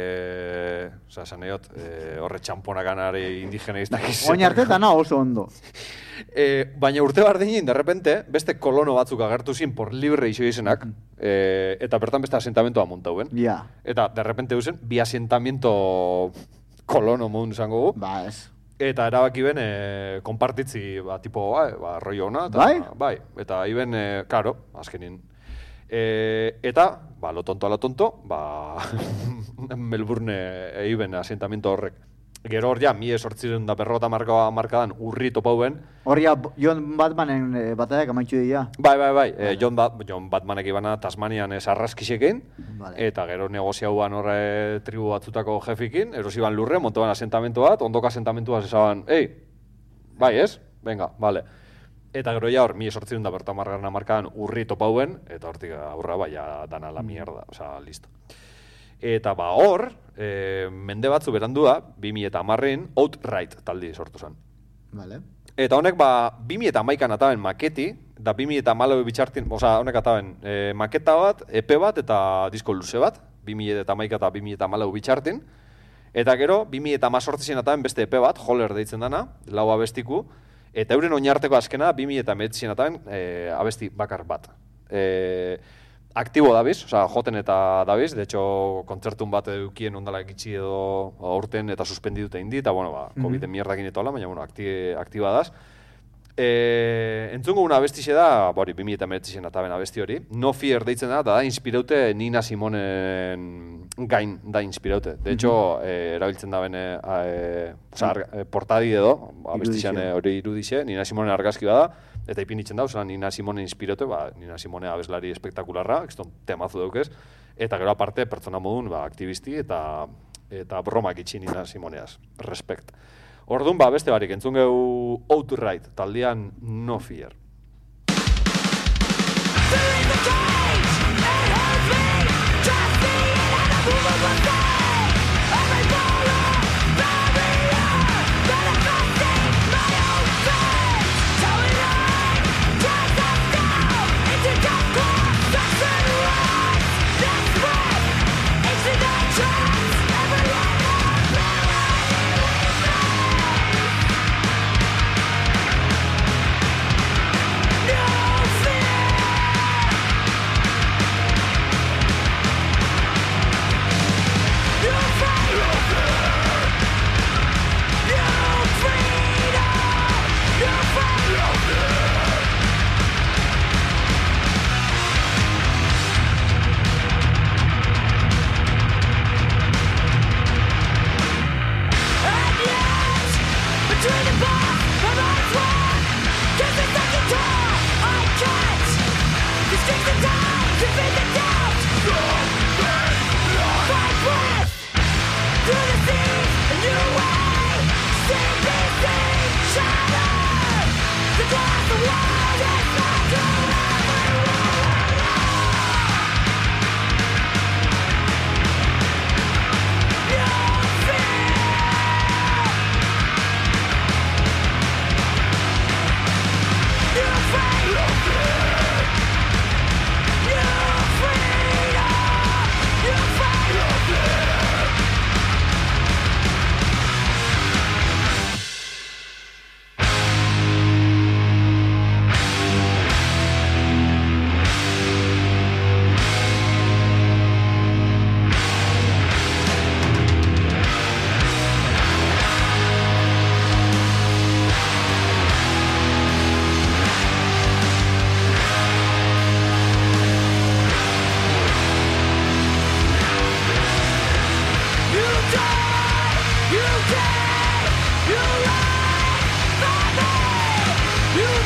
esan egot, horre txamponak ganare indigena iztakiz. Oin arte dana oso ondo. Baina urte bardinin, de repente, beste kolono batzuk agertu zin por libre iso izenak, eta bertan beste asentamentoa montauen. Ja. Eta de repente usen, bi asentamiento kolono modun izango gu. Ba, ez. Eta erabaki ben, konpartitzi, tipo, rollo hona. Bai, eta iben, karo, azkenin. Eta, lo tonto, Melbourne iben asentamiento horrek. Gero hor ja, 1850 markadan urri topauen. Hor ja, John Batmanen batadak amaitxu dira. Bai. John Batmanek ibana Tasmanian sarraskisekin, eta gero negoziauan horre tribu batzutako jefikin, erosiban lurre, montoban asentamentu bat, ondoko asentamentua zesaban, bai ez? Venga, vale. Eta gero ja hor, 1850 markadan urri topauen, eta hortik aurra bai, dana la mierda, osea, listo. Eta hor, mende batzu berandua, 2010 Outright taldi sortu zen. Vale. Eta honek 2011an ataben maketi, da 2014 bitxartin, honek ataben maketa bat, EP bat eta disko luze bat, 2011 eta 2014 bitxartin. Eta gero, 2018an ataben beste EP bat, Holler deitzen dana, 4 abestiku, eta euren oinarteko azkena 2019an ataben abesti bakar bat. Aktibo dabiz, joten eta dabiz, de hecho, kontzertun bat edukien ondala egitzi edo aurten eta suspendidute indi, eta, COVID-en mierdakin eta hola, baina, aktiba daz. Entzungo una abestixe da, 2019an ataben abesti hori, No Fear deitzen da inspiraute Nina Simonen gain da inspiraute. De hecho, erabiltzen da bene, portadi edo, abestixan hori irudixe, Nina Simonen argazki bada, eta ipinitzen dauz, Nina Simone inspirote, Nina Simone abeslari espektakularra, ekston temazu daukez, eta gero aparte pertsona modun aktivisti eta bromak itxi Nina Simoneaz. Respect. Orduan, beste barik, entzun gehu Outright, taldean No Fear.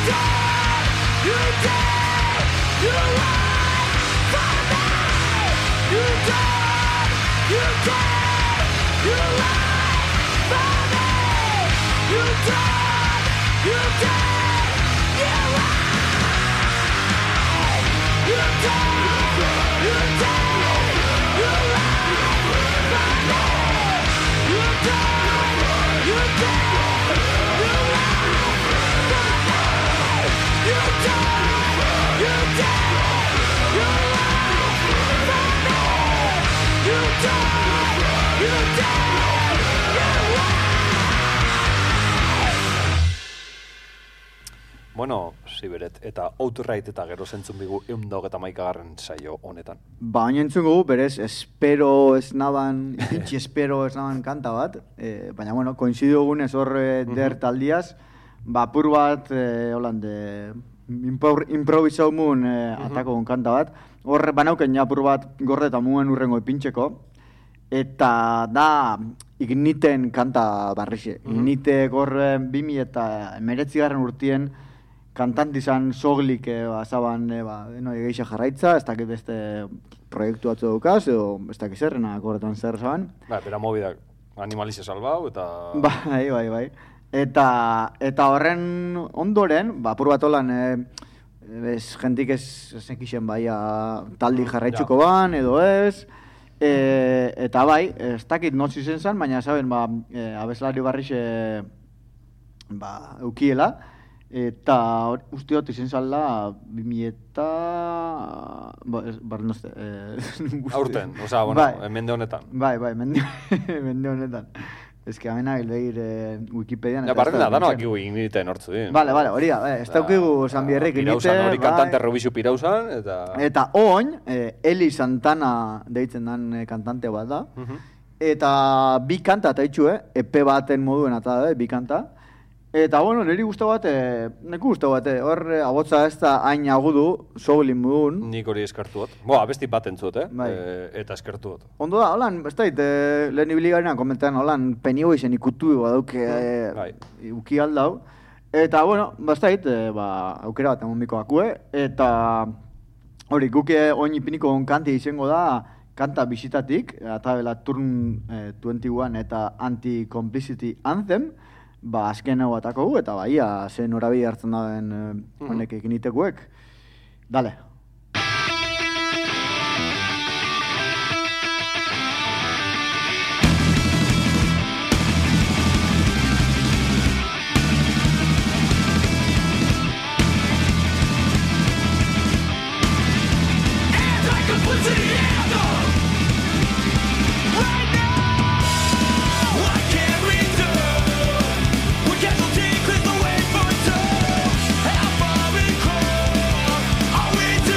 Bueno, Siberet, eta Outright eta gero zentzun bigu 121. saio honetan. Baina entzun gugu, berez, espero ez naban, itxi espero ez naban kanta bat, baina, bueno, koinzidu egunez hor der taldiaz, apur bat, holande, improvisau mun atako kanta bat, hor banauken apur bat gorde eta muen urrengo ipintxeko, eta da Igniten kanta barrixe. Ignitek hor 2019 urtien kantanti izan soglik azaban geisha jarraitza, ez dakit beste proiektu batzu daukaz, edo ez dakit zerrena horretan zer zaban. Bera mobidak animalizia salbau, eta... Bai. Eta horren ondoren, apur bat holan, jentik ez ekixen taldi jarraitzuko ban, edo ez, eta bai, ez dakit notzi zen zan, baina saben, abeslari barrixe eukiela, eta usteot izen zala 2000 eta... Barnozte... Aurten, oza, bueno, mende honetan. Bai, mende honetan. Ez que amena hilbeir Wikipedian... Ja, barrena, dano aki Igniten hortzu din. Vale, hori da, ez daukigu Sanbierrek Ignite... Pirausan, hori kantante Robixu Pirausan, eta... Eta oin, Eli Santana deitzen dan kantante bat da, eta bi kanta eta itxu, EP baten moduen eta da, bi kanta. Eta, bueno, niri guztu bat, neku guztu bat, hor abotza ez da hain agudu, soglin modun. Nik hori eskertu dut. Boa, abesti bat entzut, eta eskertu dut. Ondo da, holan, ez da, lehen ibiligarenan komentan, holan, penio izen ikutu badauke uki aldau. Eta, bueno, ez da, aukera bat emon biko akue, eta hori, guke oin ipiniko kanti izango da, kanta bisitatik, eta bela Turn 21 eta Anti-Complicity Anthem, azken hau atako gu, eta ia, zen horabi hartzen da den honek Ignitekuek. Dale. All we do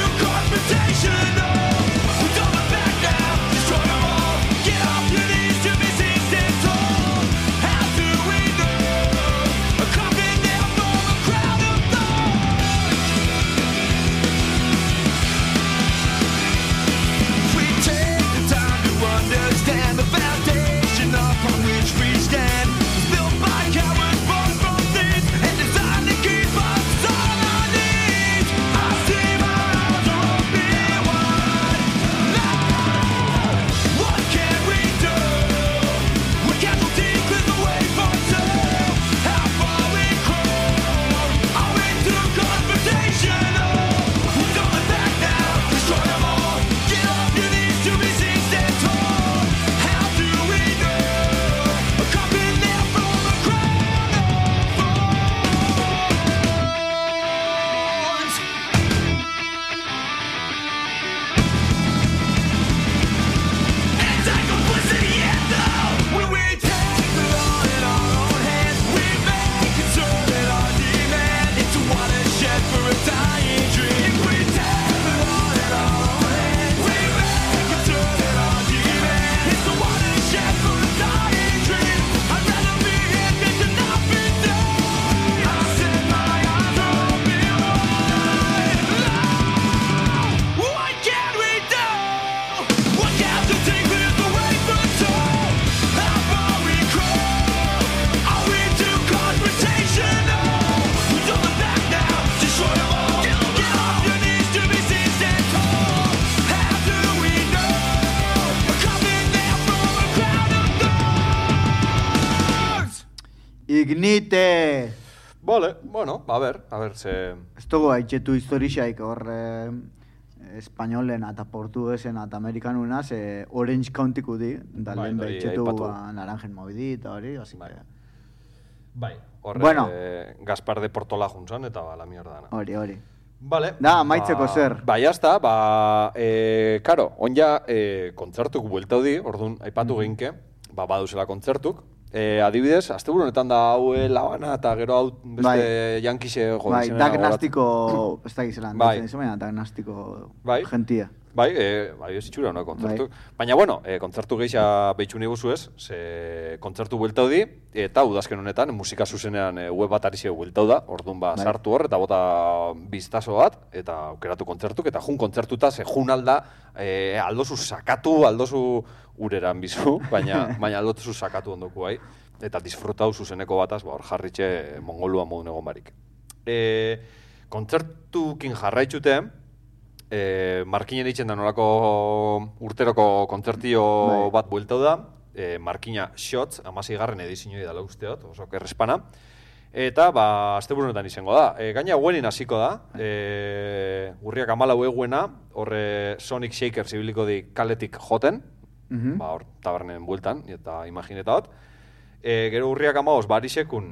Ignite! Vale, bueno, a ver, ze... Ez dugu haitxetu historixaik hor espainolena eta portuguesena eta amerikanuna, ze Orange Countyku di, da lehen hori haitxetu aipatu. Naranjen Movidi eta hori, así que... Bai, horre Bueno. Gaspar de Portola juntzan, eta ba, la mierdana. Hori. Vale. Da, amaitzeko zer. Ba, jazta, karo, onja kontzertuk bueltau di, orduan, aipatu ginke, baduzela kontzertuk. Adibidez, asteburu honetan da hau Labana eta gero hau beste Yankeese Bai, diagnostiko, ez da gizelan, Bai. diagnostiko Bai. gentia. Bai, ez itxura, no, kontzertu. Baina, bueno, kontzertu geisha behitxu nigu ez, ze kontzertu bueltau di, eta udazken honetan, musika zuzenean web bat arizio bueltau da, orduan sartu hor, eta bota biztazo bat, eta aukeratu kontzertuk, eta jun kontzertuta, ze jun alda, aldozu sakatu, aldozu ureran bizu, baina aldozu sakatu ondoku bai, eta disfrutau zuzeneko bataz, hor jarritxe mongolua modun egon barik. Kontzertukin jarraitxute, Markinen eitzen da nolako urteroko kontzertio bat bueltau da, Markina Shots, 16. edizioi dala usteot, oso kerrespana. Eta, asteburunetan izango da. Gaina guenin hasiko da, urriak 14 eguena, horre Sonic Shaker zibiliko di kaletik joten, hor tabernen bueltan, eta imaginetat. Gero urriak 15 barisekun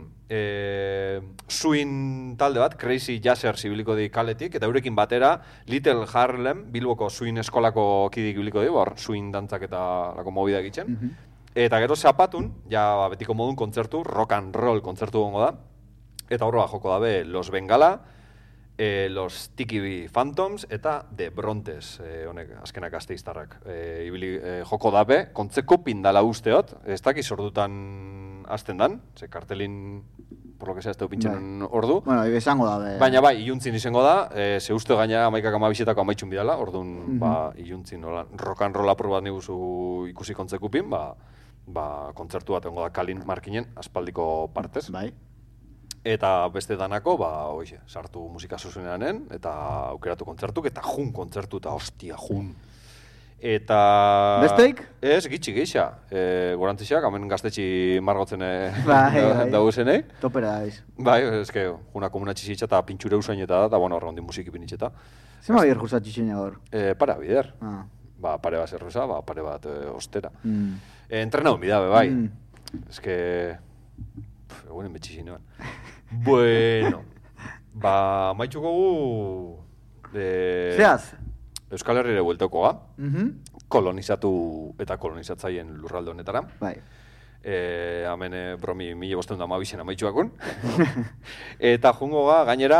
swing talde bat, Crazy Jazzer zibiliko di kaletik, eta eurekin batera Little Harlem, Bilboko swing eskolako kidik biliko di, hor swing dantzak eta lako movida egiten. Eta gero zapatun, ja betiko modun kontzertu, rock and roll kontzertu gongo da, eta horroa joko dabe Los Bengala, Los Tiki Phantoms eta The Brontes, honek azkenak Gasteiztarrak. Joko dabe, kontzeko pindala usteot, ez dakiz ordutan hasten dan, ze kartelin, por lo que sea, ez teu pintxen ordu. Bueno, esango dabe. Baina bai, iluntzin izango da, ze uste gaina 11 amaitxun bidala, orduan iluntzin rock and roll apur bat niguzu ikusi kontzekupin, kontzertu bat egongo da Kalin Markinen aspaldiko partez. Bai. Eta beste danako, sartu musika zuzeneanen, eta aukeratu kontzertuk, eta jun kontzertu, eta hostia, jun. Eta... Besteik? Ez, gitxi geixa. Gorantzixak, hemen gaztetxi margotzen dauzenei. Topera daiz. Bai, eske, juna komunatxi zitza eta pintxure usain eta da, eta bueno, horre hondi musiki pinitxeta. Zema bider jusatxi zeina hor? Para bider. Pare bat zerruza, pare bat ostera. Entrenau bidabe, bai. Eske... Egunen betxixi noan. Bueno, maitxuko gu... Zeaz? Euskal Herriere bueltokoa, kolonizatu eta kolonizatzaien lurralde honetara. Bai. Hemen bromi 1512 amaitxuakun. Eta jungo gainera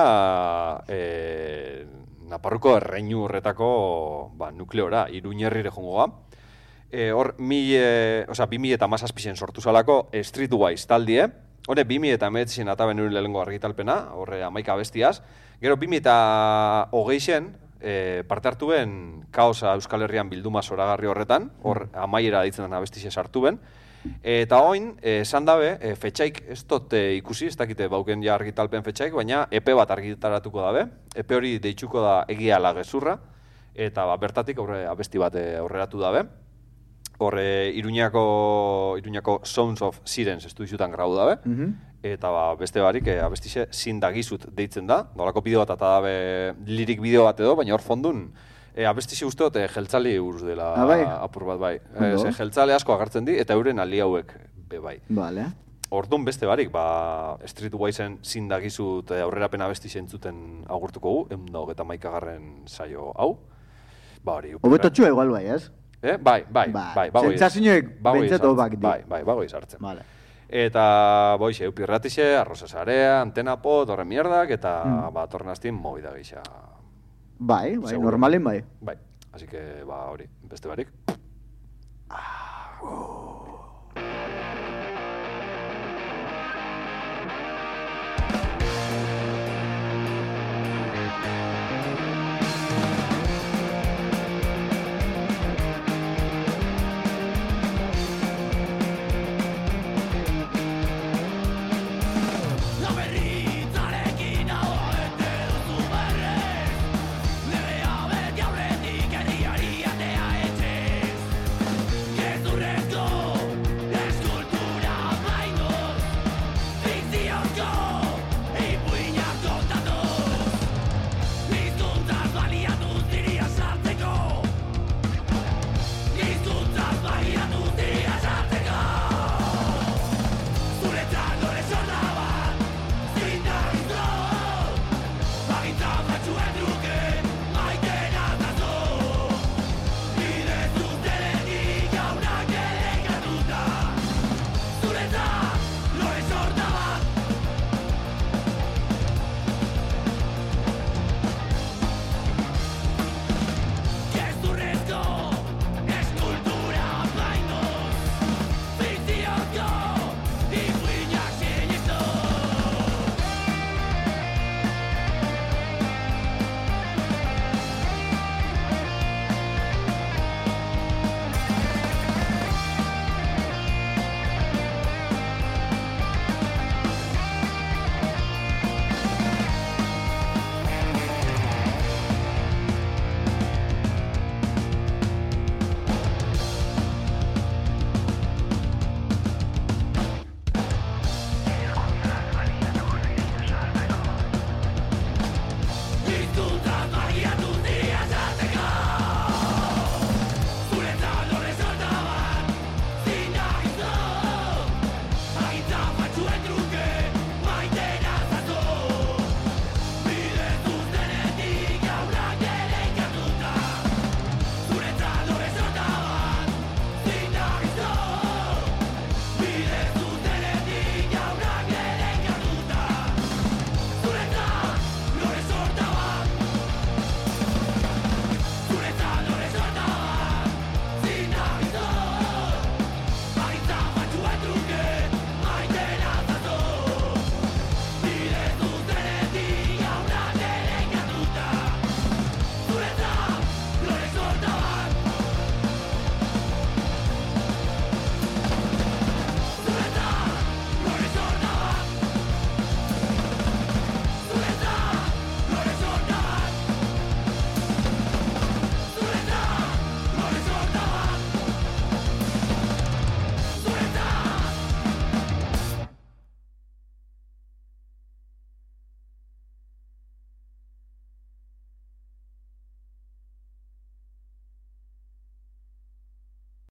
Naparruko erreinu horretako nukleora, Iruñerrire jungo ga. Hor, 2017 sortu zalako Streetwise taldie. Hore, 2019 ataben uri lehengo argitalpena, horre 11 abestiaz. Gero, 2020 parte hartu ben Kaosa Euskal Herrian bilduma zoragarri horretan, hor amaiera ditzen den abestixe sartu ben. Eta oin, esan dabe, fetxaik ez dut ikusi, ez dakite bauken ja argitalpen fetxaik, baina EP bat argitaratuko dabe. EP hori deitzuko da Egia la gezurra, eta bertatik abesti bat aurreratu dabe. Horre, Iruñako Sounds of Sirens estu dizutan grau dabe, eta beste barik abestixe Zindagizut deitzen da, dolako bideo bat eta dabe lirik bideo bat edo, baina hor fondun abestixe usteot jeltzali uruz dela apur bat bai. Jeltzale asko agertzen di, eta euren ali hauek be bai. Orduan beste barik, Streetwiseen Zindagizut aurrerapen abestixe entzuten agurtuko gu, 121. saio hau. Hobetotxua igual bai, ez? Bai. Sentsazioek bentsatu bak di. Bai, bagoi sartzen. Eta, boixe, Eupirratixe, Arrosa Sarea, Antena Pot, horren mierdak, eta torren hastin movida geixa. Bai, normalen bai. Bai, así que, hori, beste barik.